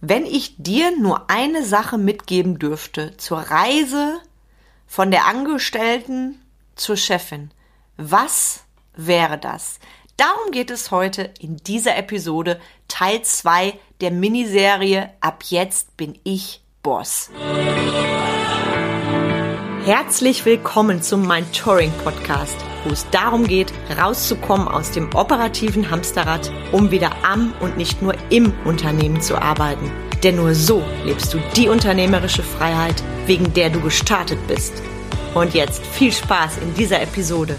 Wenn ich dir nur eine Sache mitgeben dürfte zur Reise von der Angestellten zur Chefin, was wäre das? Darum geht es heute in dieser Episode, Teil 2 der Miniserie Ab jetzt bin ich Boss. Herzlich willkommen zum Mentoring-Podcast, wo es darum geht, rauszukommen aus dem operativen Hamsterrad, um wieder am und nicht nur im Unternehmen zu arbeiten. Denn nur so lebst du die unternehmerische Freiheit, wegen der du gestartet bist. Und jetzt viel Spaß in dieser Episode.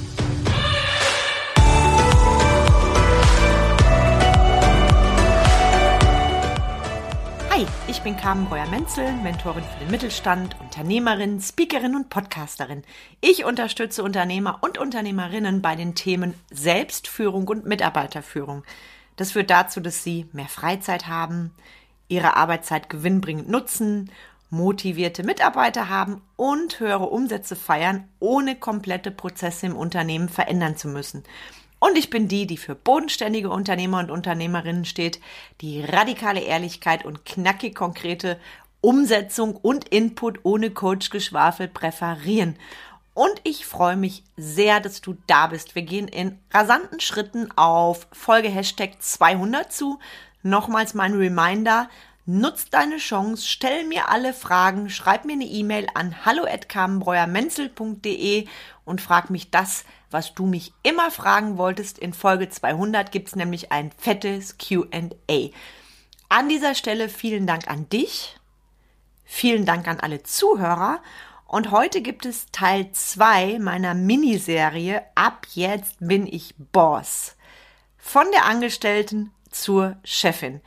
Hi, ich bin Carmen Breuer-Menzel, Mentorin für den Mittelstand, Unternehmerin, Speakerin und Podcasterin. Ich unterstütze Unternehmer und Unternehmerinnen bei den Themen Selbstführung und Mitarbeiterführung. Das führt dazu, dass sie mehr Freizeit haben, ihre Arbeitszeit gewinnbringend nutzen, motivierte Mitarbeiter haben und höhere Umsätze feiern, ohne komplette Prozesse im Unternehmen verändern zu müssen. Und ich bin die für bodenständige Unternehmer und Unternehmerinnen steht, die radikale Ehrlichkeit und knackig konkrete Umsetzung und Input ohne Coach-Geschwafel präferieren. Und ich freue mich sehr, dass du da bist. Wir gehen in rasanten Schritten auf Folge Hashtag 200 zu. Nochmals mein Reminder, nutz deine Chance, stell mir alle Fragen, schreib mir eine E-Mail an hallo@carmenbreuermenzel.de und frag mich das, was du mich immer fragen wolltest. In Folge 200 gibt es nämlich ein fettes Q&A. An dieser Stelle vielen Dank an dich, vielen Dank an alle Zuhörer und heute gibt es Teil 2 meiner Miniserie Ab jetzt bin ich Boss. Von der Angestellten zur Chefin.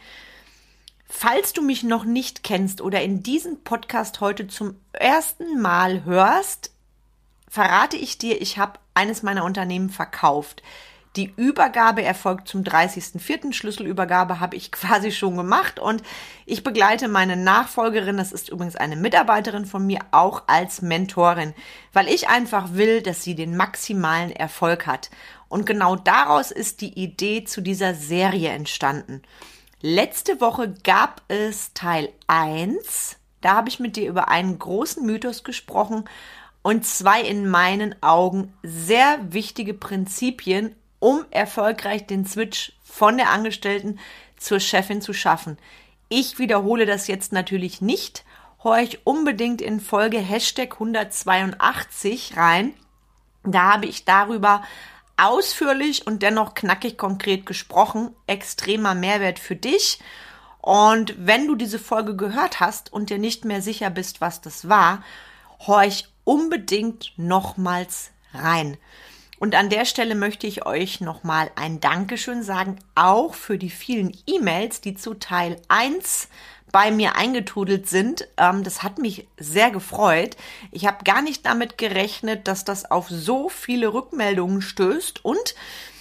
Falls du mich noch nicht kennst oder in diesem Podcast heute zum ersten Mal hörst, verrate ich dir, ich habe eines meiner Unternehmen verkauft. Die Übergabe erfolgt zum 30.04. Schlüsselübergabe habe ich quasi schon gemacht und ich begleite meine Nachfolgerin, das ist übrigens eine Mitarbeiterin von mir, auch als Mentorin, weil ich einfach will, dass sie den maximalen Erfolg hat. Und genau daraus ist die Idee zu dieser Serie entstanden. Letzte Woche gab es Teil 1, da habe ich mit dir über einen großen Mythos gesprochen und 2 in meinen Augen sehr wichtige Prinzipien, um erfolgreich den Switch von der Angestellten zur Chefin zu schaffen. Ich wiederhole das jetzt natürlich nicht, horch unbedingt in Folge Hashtag 182 rein, da habe ich darüber ausführlich und dennoch knackig konkret gesprochen, extremer Mehrwert für dich. Und wenn du diese Folge gehört hast und dir nicht mehr sicher bist, was das war, horch unbedingt nochmals rein. Und an der Stelle möchte ich euch nochmal ein Dankeschön sagen, auch für die vielen E-Mails, die zu Teil 1 bei mir eingetrudelt sind. Das hat mich sehr gefreut. Ich habe gar nicht damit gerechnet, dass das auf so viele Rückmeldungen stößt. Und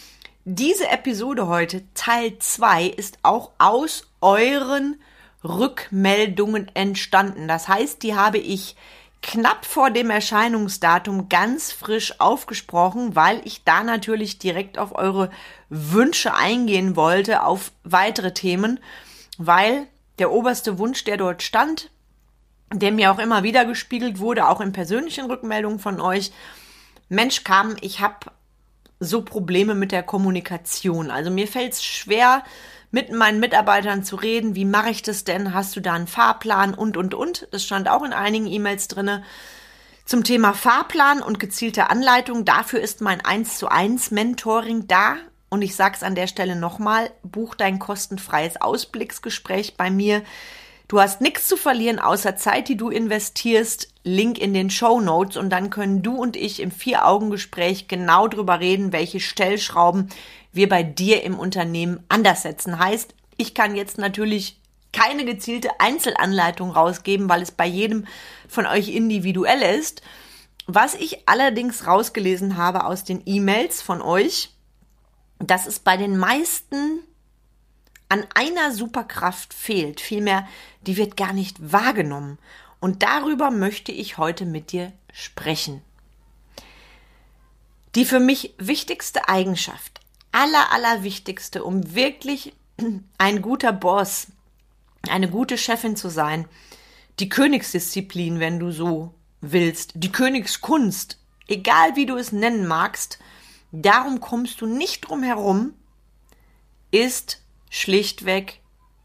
diese Episode heute, Teil 2, ist auch aus euren Rückmeldungen entstanden. Das heißt, die habe ich knapp vor dem Erscheinungsdatum ganz frisch aufgesprochen, weil ich da natürlich direkt auf eure Wünsche eingehen wollte, auf weitere Themen, weil der oberste Wunsch, der dort stand, der mir auch immer wieder gespiegelt wurde, auch in persönlichen Rückmeldungen von euch, Mensch Carmen, ich habe so Probleme mit der Kommunikation. Also mir fällt es schwer, mit meinen Mitarbeitern zu reden. Wie mache ich das denn? Hast du da einen Fahrplan? Und. Das stand auch in einigen E-Mails drinne. Zum Thema Fahrplan und gezielte Anleitung, dafür ist mein 1:1 Mentoring da. Und ich sage es an der Stelle nochmal, buch dein kostenfreies Ausblicksgespräch bei mir. Du hast nichts zu verlieren, außer Zeit, die du investierst. Link in den Shownotes und dann können du und ich im 4-Augen-Gespräch genau drüber reden, welche Stellschrauben wir bei dir im Unternehmen anders setzen. Heißt, ich kann jetzt natürlich keine gezielte Einzelanleitung rausgeben, weil es bei jedem von euch individuell ist. Was ich allerdings rausgelesen habe aus den E-Mails von euch, dass es bei den meisten an einer Superkraft fehlt. Vielmehr, die wird gar nicht wahrgenommen. Und darüber möchte ich heute mit dir sprechen. Die für mich wichtigste Eigenschaft, allerwichtigste, um wirklich ein guter Boss eine gute Chefin zu sein, die Königsdisziplin, wenn du so willst, die Königskunst, egal wie du es nennen magst, darum kommst du nicht drum herum, ist schlichtweg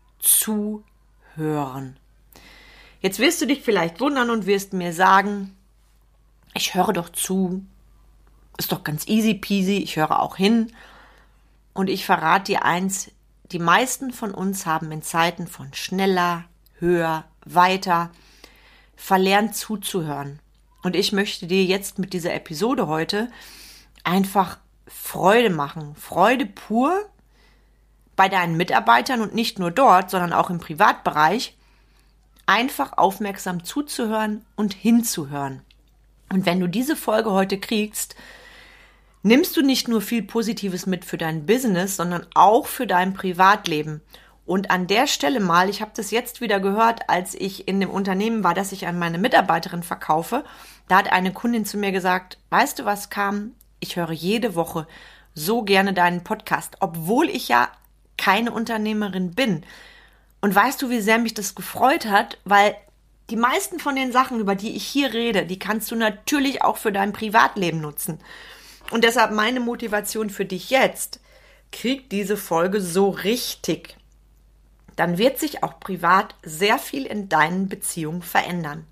zuhören. Jetzt wirst du dich vielleicht wundern und wirst mir sagen, ich höre doch zu, ist doch ganz easy peasy, ich höre auch hin. Und ich verrate dir eins, die meisten von uns haben in Zeiten von schneller, höher, weiter verlernt zuzuhören. Und ich möchte dir jetzt mit dieser Episode heute einfach Freude machen, Freude pur bei deinen Mitarbeitern und nicht nur dort, sondern auch im Privatbereich, einfach aufmerksam zuzuhören und hinzuhören. Und wenn du diese Folge heute kriegst, nimmst du nicht nur viel Positives mit für dein Business, sondern auch für dein Privatleben. Und an der Stelle mal, ich habe das jetzt wieder gehört, als ich in dem Unternehmen war, das ich an meine Mitarbeiterin verkaufe, da hat eine Kundin zu mir gesagt, weißt du was, Carmen? Ich höre jede Woche so gerne deinen Podcast, obwohl ich ja keine Unternehmerin bin. Und weißt du, wie sehr mich das gefreut hat, weil die meisten von den Sachen, über die ich hier rede, die kannst du natürlich auch für dein Privatleben nutzen. Und deshalb meine Motivation für dich jetzt, krieg diese Folge so richtig. Dann wird sich auch privat sehr viel in deinen Beziehungen verändern.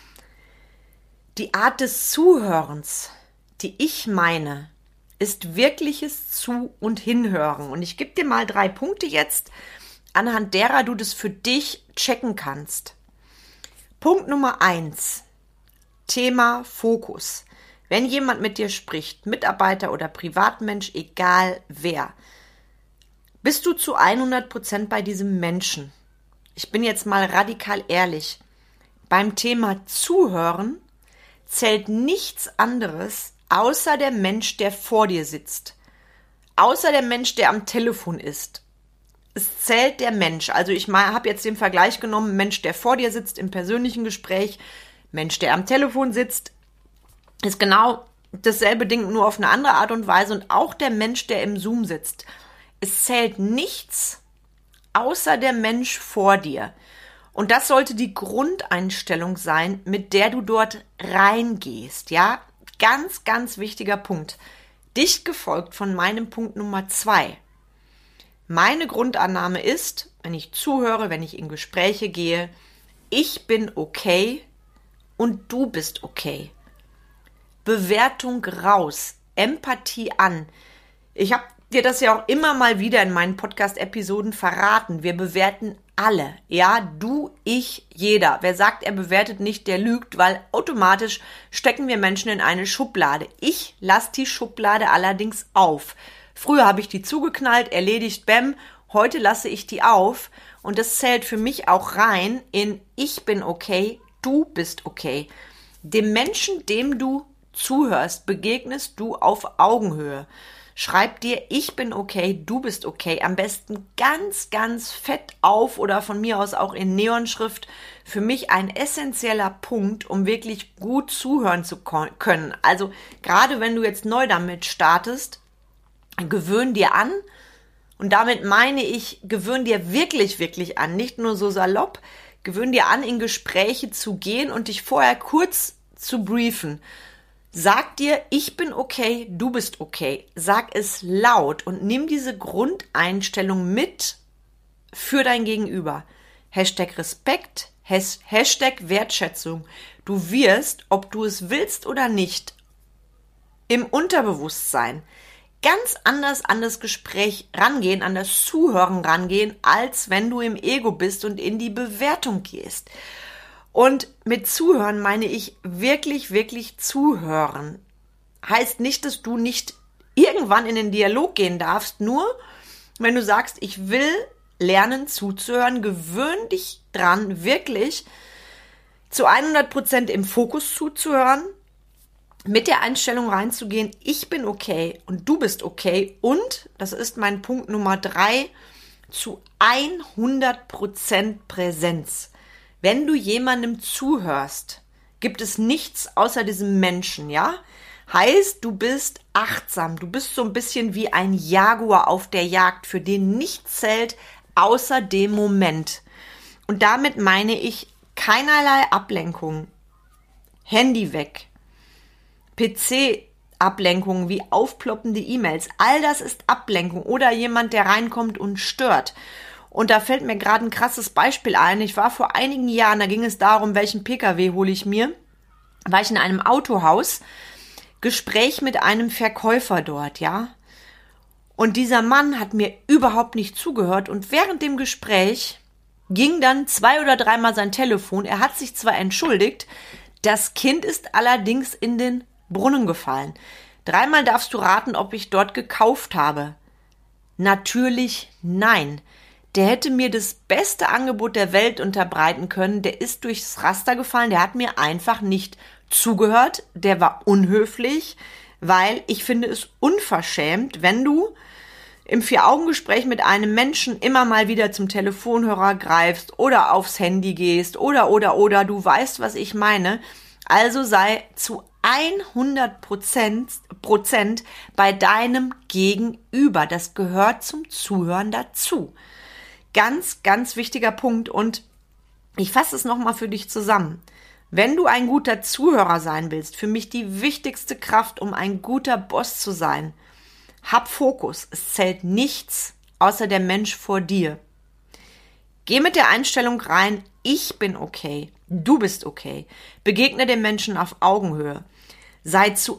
Die Art des Zuhörens, die ich meine, ist wirkliches Zu- und Hinhören. Und ich gebe dir mal 3 Punkte jetzt, anhand derer du das für dich checken kannst. Punkt Nummer 1, Thema Fokus. Wenn jemand mit dir spricht, Mitarbeiter oder Privatmensch, egal wer, bist du zu 100% bei diesem Menschen. Ich bin jetzt mal radikal ehrlich. Beim Thema Zuhören zählt nichts anderes, außer der Mensch, der vor dir sitzt. Außer der Mensch, der am Telefon ist. Es zählt der Mensch. Also ich habe jetzt den Vergleich genommen, Mensch, der vor dir sitzt im persönlichen Gespräch, Mensch, der am Telefon sitzt, ist genau dasselbe Ding, nur auf eine andere Art und Weise. Und auch der Mensch, der im Zoom sitzt. Es zählt nichts außer der Mensch vor dir. Und das sollte die Grundeinstellung sein, mit der du dort reingehst. Ja, ganz, ganz wichtiger Punkt. Dicht gefolgt von meinem Punkt Nummer 2. Meine Grundannahme ist, wenn ich zuhöre, wenn ich in Gespräche gehe, ich bin okay und du bist okay. Bewertung raus, Empathie an. Ich habe dir das ja auch immer mal wieder in meinen Podcast-Episoden verraten. Wir bewerten alle. Ja, du, ich, jeder. Wer sagt, er bewertet nicht, der lügt, weil automatisch stecken wir Menschen in eine Schublade. Ich lasse die Schublade allerdings auf. Früher habe ich die zugeknallt, erledigt, bäm. Heute lasse ich die auf. Und das zählt für mich auch rein in ich bin okay, du bist okay. Dem Menschen, dem du zuhörst, begegnest du auf Augenhöhe. Schreib dir, ich bin okay, du bist okay. Am besten ganz, ganz fett auf oder von mir aus auch in Neonschrift. Für mich ein essentieller Punkt, um wirklich gut zuhören zu können. Also gerade wenn du jetzt neu damit startest, gewöhn dir an. Und damit meine ich, gewöhn dir wirklich, wirklich an. Nicht nur so salopp. Gewöhn dir an, in Gespräche zu gehen und dich vorher kurz zu briefen. Sag dir, ich bin okay, du bist okay. Sag es laut und nimm diese Grundeinstellung mit für dein Gegenüber. Hashtag Respekt, Hashtag Wertschätzung. Du wirst, ob du es willst oder nicht, im Unterbewusstsein ganz anders an das Gespräch rangehen, an das Zuhören rangehen, als wenn du im Ego bist und in die Bewertung gehst. Und mit Zuhören meine ich wirklich, wirklich zuhören. Heißt nicht, dass du nicht irgendwann in den Dialog gehen darfst, nur wenn du sagst, ich will lernen zuzuhören, gewöhn dich dran, wirklich zu 100% im Fokus zuzuhören, mit der Einstellung reinzugehen, ich bin okay und du bist okay und, das ist mein Punkt Nummer 3, zu 100% Präsenz. Wenn du jemandem zuhörst, gibt es nichts außer diesem Menschen, ja? Heißt, du bist achtsam, du bist so ein bisschen wie ein Jaguar auf der Jagd, für den nichts zählt außer dem Moment. Und damit meine ich keinerlei Ablenkung. Handy weg. PC-Ablenkungen wie aufploppende E-Mails. All das ist Ablenkung. Oder jemand, der reinkommt und stört. Und da fällt mir gerade ein krasses Beispiel ein. Ich war vor einigen Jahren, da ging es darum, welchen PKW hole ich mir. War ich in einem Autohaus, Gespräch mit einem Verkäufer dort, ja. Und dieser Mann hat mir überhaupt nicht zugehört. Und während dem Gespräch ging dann 2 oder 3 Mal sein Telefon. Er hat sich zwar entschuldigt, das Kind ist allerdings in den Brunnen gefallen. 3 Mal darfst du raten, ob ich dort gekauft habe. Natürlich nein. Der hätte mir das beste Angebot der Welt unterbreiten können. Der ist durchs Raster gefallen. Der hat mir einfach nicht zugehört. Der war unhöflich, weil ich finde es unverschämt, wenn du im 4-Augen-Gespräch mit einem Menschen immer mal wieder zum Telefonhörer greifst oder aufs Handy gehst oder, du weißt, was ich meine. Also sei zu 100% bei deinem Gegenüber. Das gehört zum Zuhören dazu. Ganz, ganz wichtiger Punkt und ich fasse es nochmal für dich zusammen. Wenn du ein guter Zuhörer sein willst, für mich die wichtigste Kraft, um ein guter Boss zu sein, hab Fokus. Es zählt nichts außer der Mensch vor dir. Geh mit der Einstellung rein, ich bin okay, du bist okay. Begegne den Menschen auf Augenhöhe. Sei zu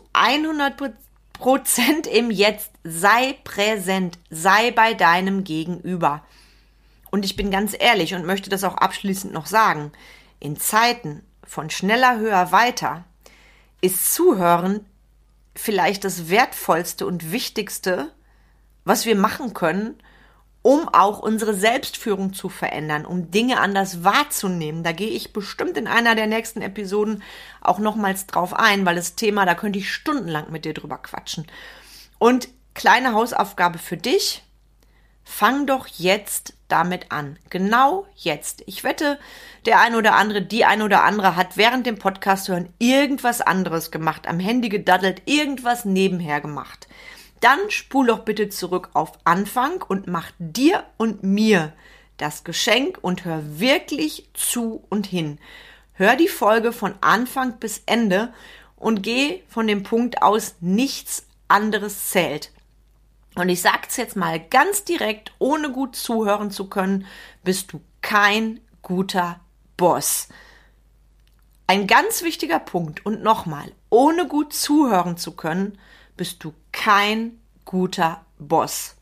100% im Jetzt, sei präsent, sei bei deinem Gegenüber. Und ich bin ganz ehrlich und möchte das auch abschließend noch sagen, in Zeiten von schneller, höher, weiter ist Zuhören vielleicht das Wertvollste und Wichtigste, was wir machen können, um auch unsere Selbstführung zu verändern, um Dinge anders wahrzunehmen. Da gehe ich bestimmt in einer der nächsten Episoden auch nochmals drauf ein, weil das Thema, da könnte ich stundenlang mit dir drüber quatschen. Und kleine Hausaufgabe für dich, fang doch jetzt damit an. Genau jetzt. Ich wette, der ein oder andere, die ein oder andere hat während dem Podcast hören irgendwas anderes gemacht, am Handy gedaddelt, irgendwas nebenher gemacht. Dann spul doch bitte zurück auf Anfang und mach dir und mir das Geschenk und hör wirklich zu und hin. Hör die Folge von Anfang bis Ende und geh von dem Punkt aus, nichts anderes zählt. Und ich sag's jetzt mal ganz direkt, ohne gut zuhören zu können, bist du kein guter Boss. Ein ganz wichtiger Punkt und nochmal, ohne gut zuhören zu können, bist du kein guter Boss.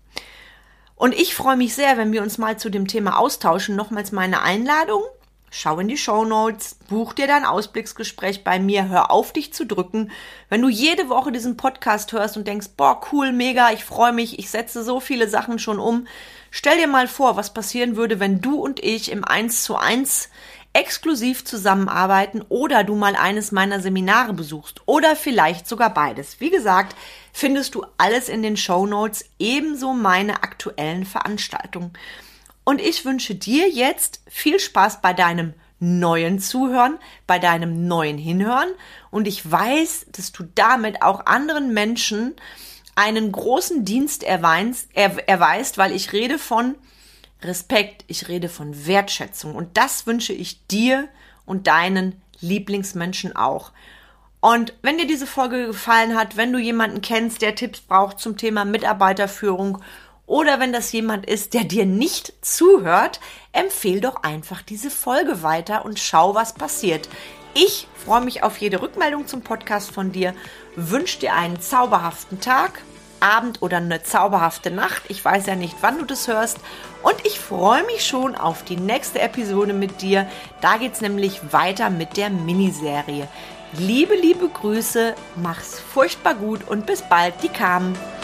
Und ich freue mich sehr, wenn wir uns mal zu dem Thema austauschen. Nochmals meine Einladung. Schau in die Shownotes, buch dir dein Ausblicksgespräch bei mir, hör auf, dich zu drücken. Wenn du jede Woche diesen Podcast hörst und denkst, boah, cool, mega, ich freue mich, ich setze so viele Sachen schon um. Stell dir mal vor, was passieren würde, wenn du und ich im 1:1 exklusiv zusammenarbeiten oder du mal eines meiner Seminare besuchst oder vielleicht sogar beides. Wie gesagt, findest du alles in den Shownotes, ebenso meine aktuellen Veranstaltungen. Und ich wünsche dir jetzt viel Spaß bei deinem neuen Zuhören, bei deinem neuen Hinhören. Und ich weiß, dass du damit auch anderen Menschen einen großen Dienst erweist, weil ich rede von Respekt, ich rede von Wertschätzung. Und das wünsche ich dir und deinen Lieblingsmenschen auch. Und wenn dir diese Folge gefallen hat, wenn du jemanden kennst, der Tipps braucht zum Thema Mitarbeiterführung, oder wenn das jemand ist, der dir nicht zuhört, empfehl doch einfach diese Folge weiter und schau, was passiert. Ich freue mich auf jede Rückmeldung zum Podcast von dir, wünsche dir einen zauberhaften Tag, Abend oder eine zauberhafte Nacht. Ich weiß ja nicht, wann du das hörst. Und ich freue mich schon auf die nächste Episode mit dir. Da geht's nämlich weiter mit der Miniserie. Liebe, liebe Grüße, mach's furchtbar gut und bis bald, die Carmen.